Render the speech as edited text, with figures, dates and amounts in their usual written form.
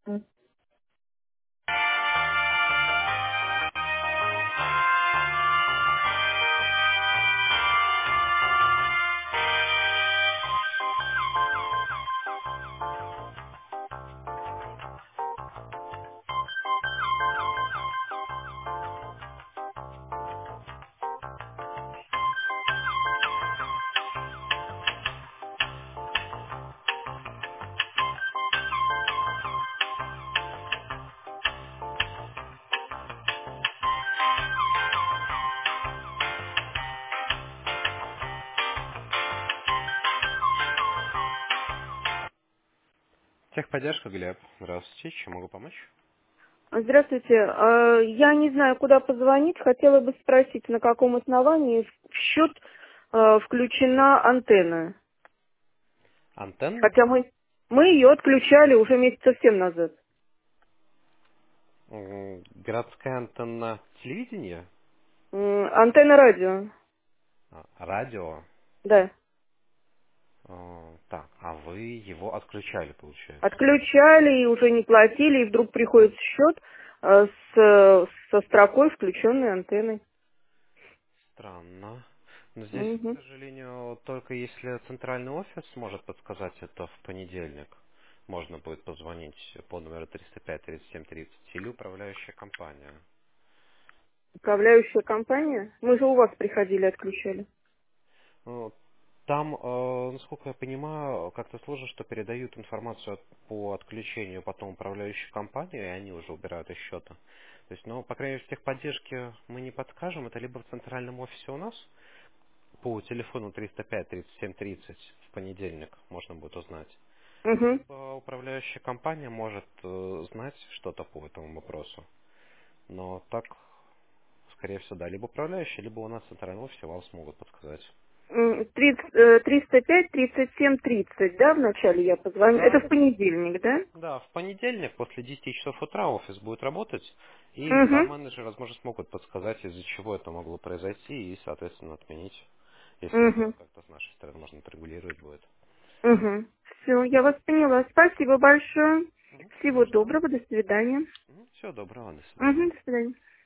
Техподдержка, Глеб. Здравствуйте, чем могу помочь? Здравствуйте. Я не знаю, куда позвонить. Хотела бы спросить, на каком основании в счет включена антенна. Антенна? Хотя мы ее отключали уже месяца 7 назад. Городская антенна телевидения? Антенна радио. Радио? Да. Так, а вы его отключали, получается? Отключали и уже не платили, и вдруг приходит счет со строкой включенной антенной. Странно. Но здесь, к Мгм. сожалению, только если центральный офис может подсказать это в понедельник, можно будет позвонить по номеру 305-37-30 или управляющая компания. Управляющая компания? Мы же у вас приходили, отключали. Ну, там, насколько я понимаю, как-то сложно, что передают информацию по отключению потом управляющей компании, и они уже убирают из счета. То есть, ну, по крайней мере, в техподдержке мы не подскажем, это либо в центральном офисе у нас по телефону 305-37-30 в понедельник можно будет узнать, Угу. либо управляющая компания может знать что-то по этому вопросу. Но так, скорее всего, да, либо управляющая, либо у нас в центральном офисе вам смогут подсказать. 305, 37, 30, да, вначале я позвоню. Это Да, в понедельник, да? да, в понедельник после 10 часов утра офис будет работать, и там Угу. менеджеры, возможно, смогут подсказать, из-за чего это могло произойти, и, соответственно, отменить, если это Угу. как-то с нашей стороны можно отрегулировать будет. Угу. Все, я вас поняла. Спасибо большое. Мгм, Всего не за что. доброго, до свидания. Всего доброго, до свидания. Угу, до свидания.